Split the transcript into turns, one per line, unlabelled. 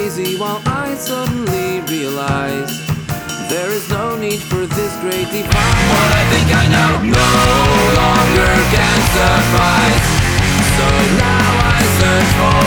crazy while I suddenly realize there is no need for this great divide. What I think I know no longer can suffice, so now I search for